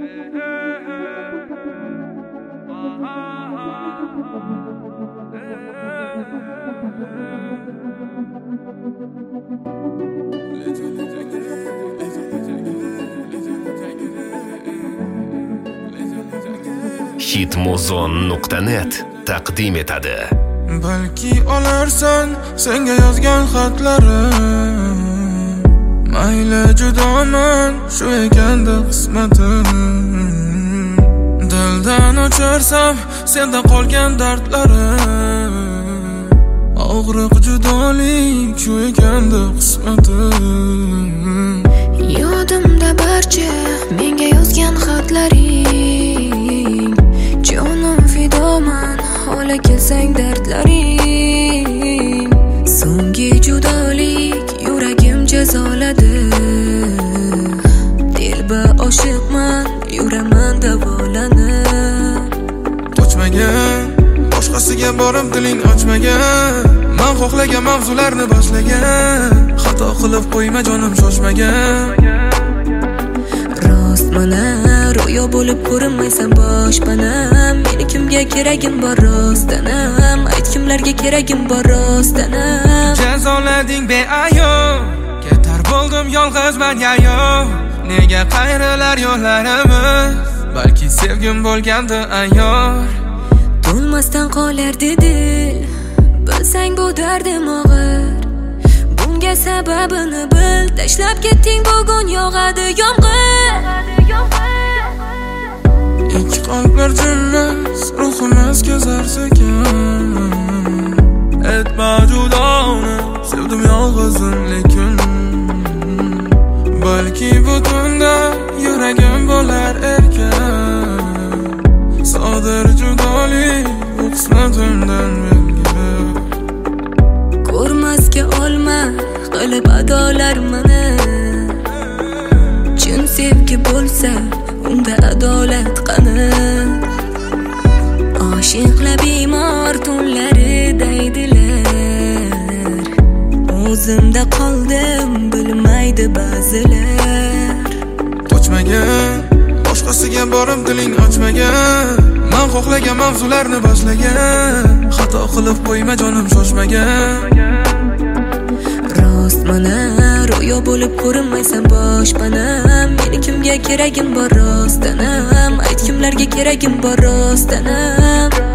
Hitmuzon.net taqdim etadi. Balki olarsan senga yozgan xatlarim, mayli judoman shu ekanda qismatim. Dildan o'chirsam senda qolgan dardlarim, og'riq judolik shu ekanda qismatim. Yodimda barcha menga yozgan xatlaring, jonim fidoman hola kelsang dardlaring. So'nggi judolik yuragim jazoladi, dilba oshiqman yuraman davolanib. Qochmagan, boshqasiga borib diling ochmagan, men xohlagan mavzularni boshlagan. Xato qilib qo'yma jonim shoshmagan. Rostmana ro'yo bo'lib ko'rinmaysan boshpanam. Meni kimga keragim bor rostdanam, ayt kimlarga keragim bor rostdanam. Jazolading beayov, ketar bo'ldim yolg'izman yayov. Nega qayrilar yo'llarimiz, balki sevgim bo'lgandi ayyor. To'lmasdan qolardi dil, bilsang bu dardim og'ir. Bunga sababini bil, tashlab ketding bugun yog'adi yomg'ir. Ikki qalblar jillas, ruhimiz kezar sekin. Etma judoni, sevdim yolg'izim lekin. Balki butunda yuragim bo'lar erkin. Sodir judolik bu qismatimdan belgi. Ko'rmasga olma qilib adolar meni. Chin sevgi bo'lsa unda adolat qani. Oshiqlar bemor tunlari deydilar, o'zimda qoldim bilmaydi ba'zilar. Qochmagan, boshqasiga borib diling ochmagan, men xohlagan mavzularni boshlagan. Xato qilib qo'yma jonim shoshmagan. Rostmana ro'yo bo'lib ko'rinmaysan boshpanam. Meni kimga keragim bor rostdanam, ayt kimlarga keragim bor rostdanam.